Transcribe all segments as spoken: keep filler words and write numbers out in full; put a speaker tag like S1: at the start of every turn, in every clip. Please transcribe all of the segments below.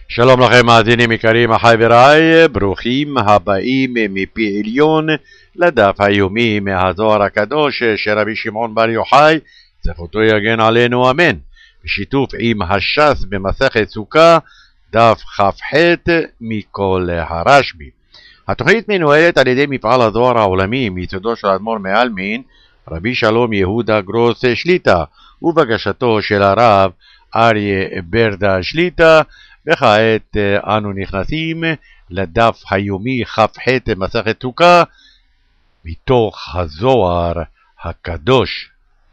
S1: שלום לכם מאזינים יקרים, אחי ורעי, ברוכים הבאים מפי עליון לדף היומי מהזוהר הקדוש של רבי שמעון בר יוחאי, זכותו יגן עלינו אמן, בשיתוף עם הש"ס במסכת סוכה, דף כ"ח מכל הרשב"י. התוכנית מנוהלת על ידי מפעל הזוהר העולמי מיסודו של האדמו"ר מעלמין, רבי שלום יהודה גרוס שליט"א, ובקשתו של הרב אריה ברדה שליט"א. וכעת אנו נכנסים לדף היומי כ"ח מסכת סוכה מתוך הזוהר הקדוש.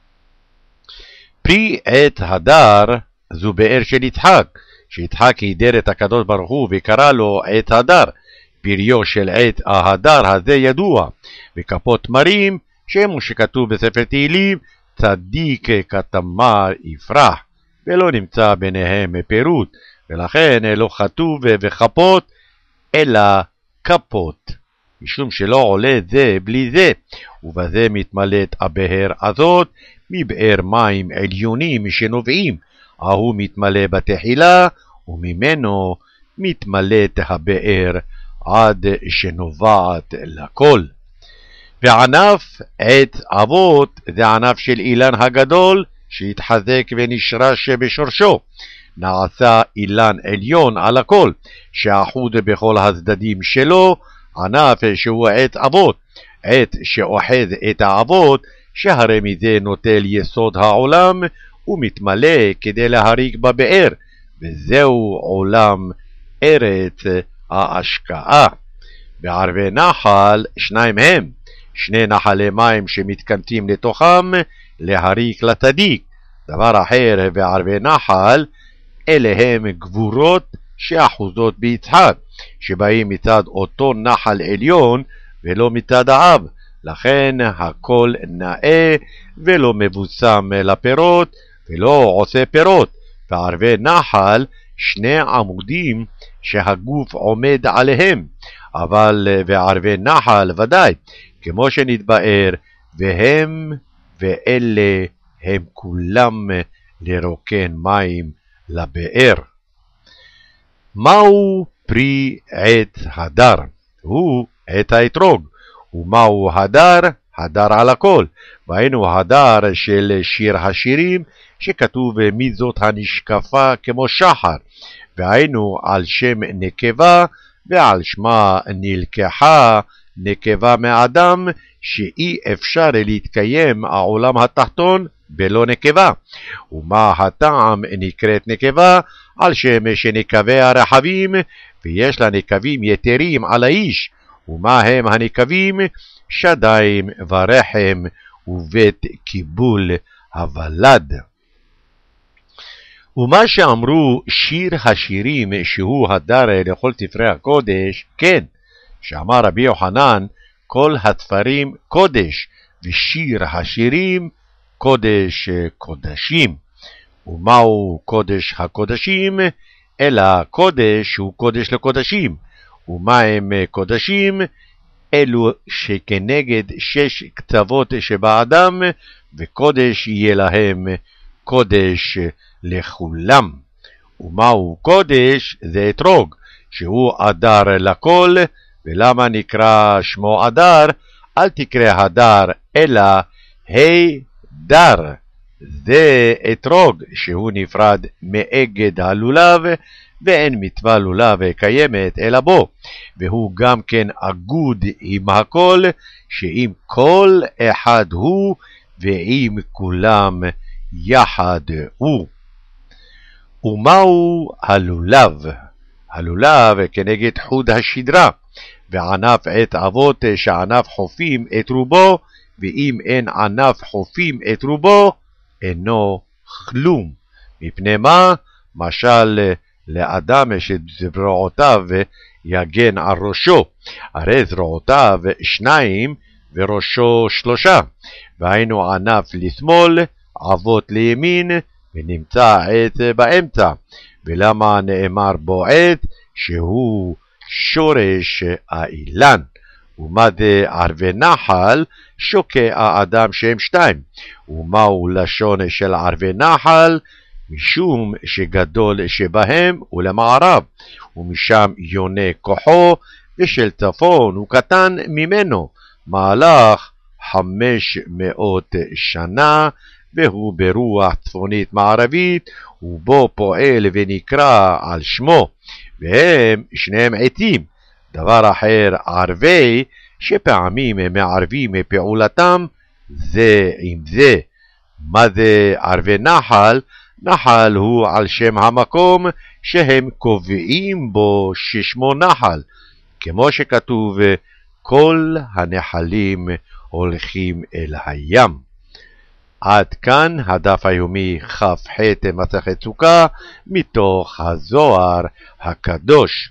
S1: פרי עת הדר זו באר של יצחק, שיצחק הידר את הקדוש ברוך הוא וקרא לו עת הדר. פריו של עת ההדר הזה ידוע, וכפות תמרים שמו שכתוב בספר תהילים, צדיק כתמר יפרח, ולא נמצא ביניהם פירוט, ולכן לא כתוב וכפות אלא כפות, משום שלא עולה זה בלי זה, ובזה מתמלאת הבאר הזאת מבאר מים עליונים שנובעים, ההוא מתמלא בתחילה וממנו מתמלאת הבאר עד שנובעת לכל. וענף עת אבות זה ענף של אילן הגדול שהתחזק ונשרש בשורשו, נעשה אילן עליון על הכל, שאחוד בכל הצדדים שלו, ענף שהוא עת אבות, עת שאוחז את האבות, שהרי מזה נוטל יסוד העולם, ומתמלא כדי להריק בבאר, וזהו עולם ארץ ההשקעה. בערבי נחל שניים הם, שני נחלי מים שמתכנסים לתוכם, להריק לצדיק. דבר אחר בערבי נחל, אלה הם גבורות שאחוזות ביצחק, שבאים מצד אותו נחל עליון ולא מצד האב, לכן הכל נאה ולא מבוסם לפירות ולא עושה פירות. בערבי נחל שני עמודים שהגוף עומד עליהם, אבל בערבי נחל ודאי, כמו שנתבאר, והם ואלה הם כולם לרוקן מים לבאר. מהו פרי עת הדר? הוא עת האתרוג. ומהו הדר? הדר על הכל. והיינו הדר של שיר השירים, שכתוב מי זאת הנשקפה כמו שחר, והיינו על שם נקבה, ועל שמה נלקחה נקבה מאדם, שאי אפשר להתקיים העולם התחתון בלא נקבה. ומה הטעם נקראת נקבה? על שם שנקבי הרחבים, ויש לה נקבים יתרים על האיש. ומה הם הנקבים? שדיים ורחם ובית קיבול הוולד. ומה שאמרו שיר השירים שהוא הדר לכל ספרי הקודש, כן, שאמר רבי יוחנן כל הספרים קודש, ושיר השירים קודש קודשים. ומהו קודש הקודשים? אלא קודש הוא קודש לקודשים. ומה הם קודשים? אלו שכנגד שש קצוות שבאדם, וקודש יהיה להם קודש לכולם. ומהו קודש? זה אתרוג, שהוא אדר לכל. ולמה נקרא שמו אדר? אל תקרא הדר אלא הידר, זה אתרוג שהוא נפרד מאגד הלולב, ואין מצווה לולב קיימת אלא בו, והוא גם כן אגוד עם הכל, שאם כל אחד הוא ועם כולם יחד הוא. ומהו הלולב? הלולב כנגד חוד השדרה, וענף עת אבות שענף חופים את רובו, ואם אין ענף חופים את רובו אינו כלום. מפני מה? משל לאדם שזרועותיו יגן על ראשו, הרי זרועותיו שניים וראשו שלושה, והיינו ענף לשמאל, אבות לימין, ונמצא עת באמצע. ולמה נאמר בו עת? שהוא שורש האילן. ומה זה ערבי נחל? שוקע האדם שהם שתיים. ומהו לשון של ערבי נחל? משום שגדול שבהם הוא למערב, ומשם יונה כוחו, ושל צפון הוא קטן ממנו, מהלך חמש מאות שנה, והוא ברוח צפונית מערבית, ובו פועל ונקרא על שמו, והם שניהם עתים. דבר אחר ערבי, שפעמים הם מערבים מפעולתם זה עם זה. מה זה ערבי נחל? נחל הוא על שם המקום שהם קובעים בו ששמו נחל, כמו שכתוב כל הנחלים הולכים אל הים. עד כאן הדף היומי כ"ח מסכת סוכה מתוך הזוהר הקדוש.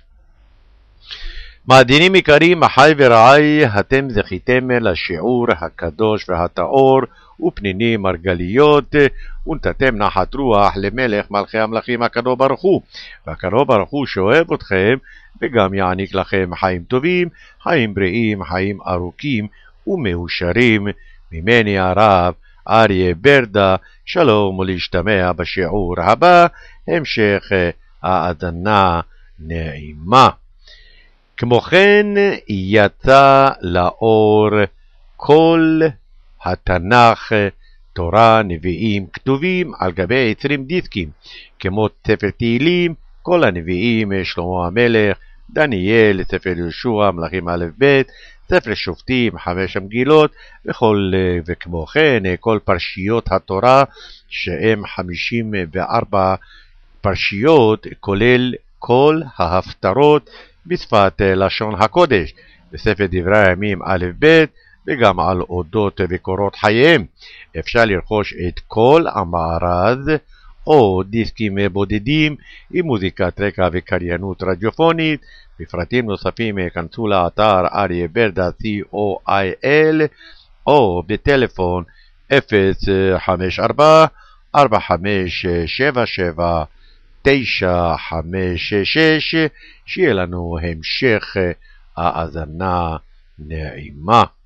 S1: מאזינים יקרים, אחי ורעי, אתם זכיתם לשיעור הקדוש והטהור ופנינים מרגליות, ונתתם נחת רוח למלך מלכי המלכים הקדוש ברוך הוא. והקדוש ברוך הוא שאוהב אתכם וגם יעניק לכם חיים טובים, חיים בריאים, חיים ארוכים ומאושרים. ממני הרב אריה ברדה, שלום ולהשתמע בשיעור הבא, המשך האזנה נעימה. כמו כן יצא לאור כל התנ"ך, תורה, נביאים, כתובים על גבי עשרים דיסקים, כמו ספר תהילים, כל הנביאים, שלמה המלך, דניאל, ספר יהושע, מלכים א' ב', ספר שופטים, חמש המגילות, וכל, וכמו כן כל פרשיות התורה, שהם חמישים וארבע פרשיות, כולל כל ההפטרות בשפת לשון הקודש, בספר דברי הימים א' ב', וגם על אודות וקורות חייהם. אפשר לרכוש את כל המארז או דיסקים בודדים עם מוזיקת רקע וקריינות רדיופונית. בפרטים נוספים כנסו לאתר אריה ברדה סי או איי אל או בטלפון אפס חמש ארבע ארבע חמש שבע שבע תשע חמש שש. שיהיה לנו המשך האזנה נעימה.